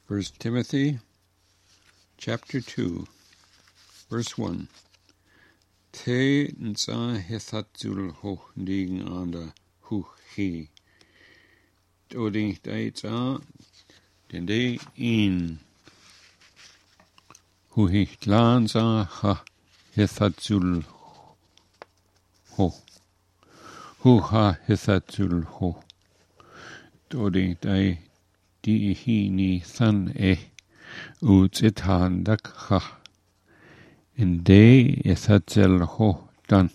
1 Timothy chapter 2, verse 1. Te nsa hethatul ho ding anda hu he. Doding daita dende in hu he lanza ha hethatul ho. Hu ha hethatul ho. Doding dai di hi ni than utsitan dak ha. In day ethatel ho dan.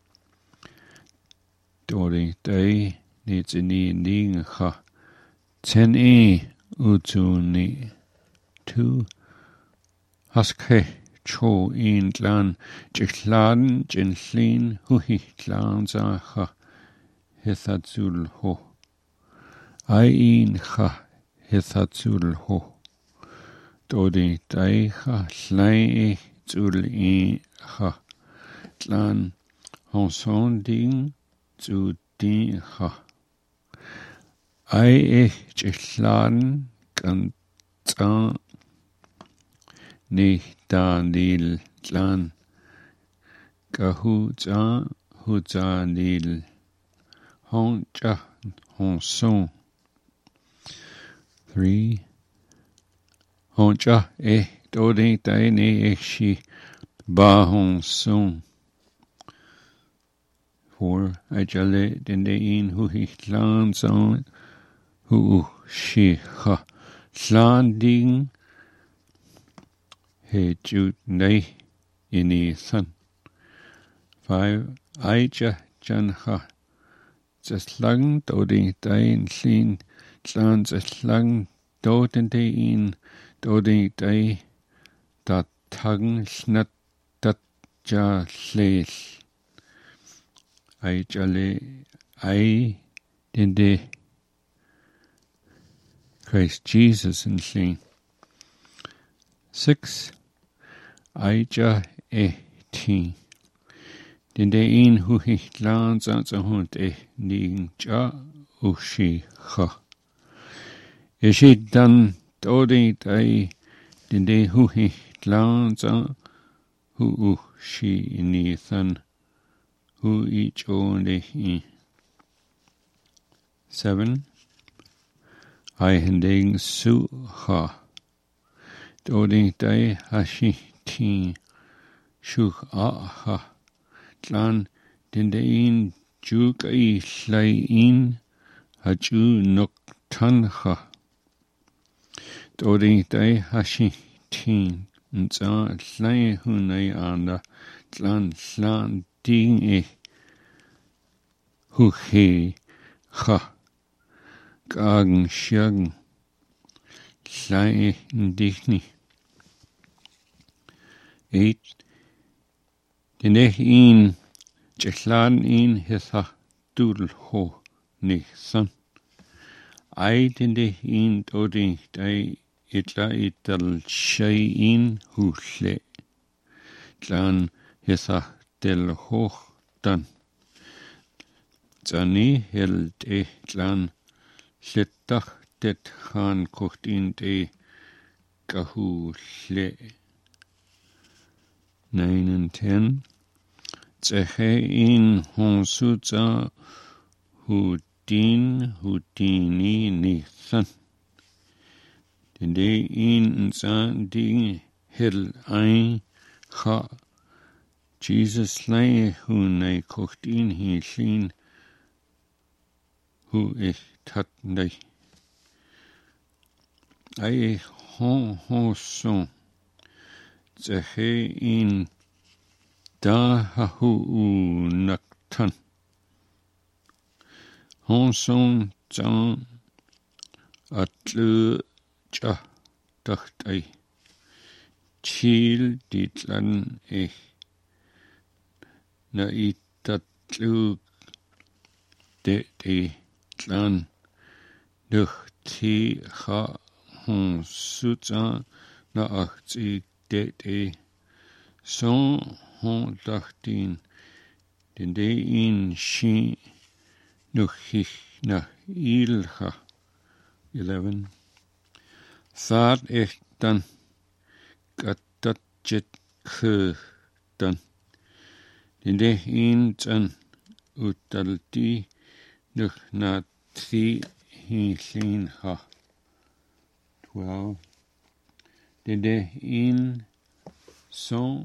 Doding dai needs ni ning ha. 10 utuni 2 haske cho in tlan jiklan jinlin hui tlan za ha hithatul ho ai in ha hithatul ho dodi dai ha slai tul in ha tlan honson ding zu din ha ai jiklan kan tsa ni danil tlan kahu tsa hu tsa nil hon cha hon son 3 hon cha dodi dai ni shi ba hon son 4 ajale dende in hu hi tlan son hu shi ha landing he jut nei ini san 5 aija jan ha zaslang doding dain sin tlan zaslang doding dain doding dai dat tang snat dat ja hlel aijale ai dende Christ Jesus in sin 6 aija ti dende in hu hi lan za hund ning ja ushi ha eshi dan dodi dai dende hu hi lan za hu ushi ni than hu each only 7 I hending su ha dodi dai hashi ti shuch a ha tlan dende in juk I hlai in haju nuk tan ha dodi dai hashi ti nza hlai hunai anda tlan hlan ding hu he ha Gagen schagen hlai digni 8 dende in jeklan in hetha dul ho ni san ai dende in dodi dai itla ital shay in hule tlan hetha del ho dan zani held tlan Slittach det han kocht in de kahule 9 and 10 Zeche in honsuza hudini nithan Dende in san ding hel ein ha Jesus lei hunai kocht in hi sin hu ich tat nei ai hon son zehe in da ha hu naktan hon son zan atlu cha dacht ai chil ditlan na itatlu de tlan nuchti ha hon suta na achti de son hon dachtin dende in shi nuchich na ilha 11 Thad echtan katatjet khdan. Dinde intan utalti nuhnati hilin ha. 12. Dinde in son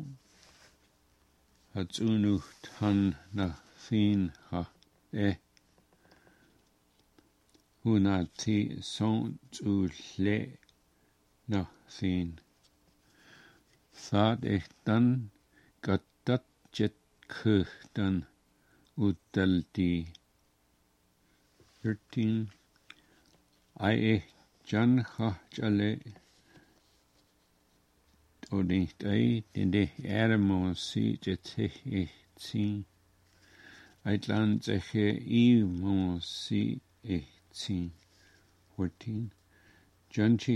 hatsunucht han na fin ha. Hunati son ulle na fin. Thad echtan katatjet khdan utalti. 13. Ai jan ha jale odingt ei dinde ermon si jete echtin. Eitlan zeche imon si echtin. 14. Janchi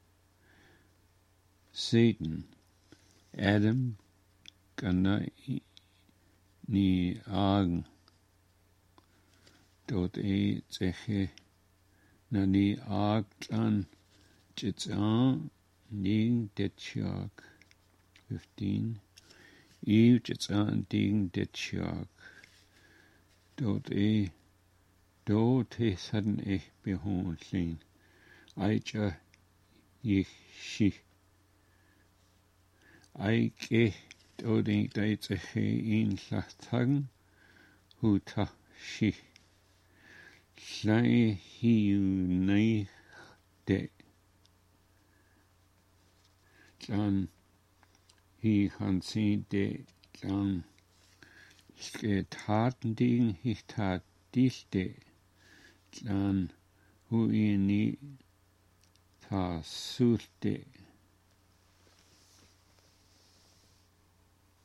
Satan Adam kana ni agen dot zeche na ni aglan jitsan ning detjak. 15. Jitsan ding detjak dot sudden behonlin aicha yishi aike doding daitzeche in lathagen huta shi Slai hiunai de Jan hi hansi de Jan taten ding hitat dichte Jan hu ini ta sulte